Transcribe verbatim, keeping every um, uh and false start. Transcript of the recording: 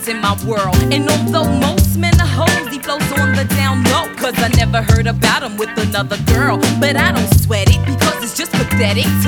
boys in my world. And although most men are hoes, he flows on the down low, cause I never heard about him with another girl. But I don't sweat it, because it's just pathetic.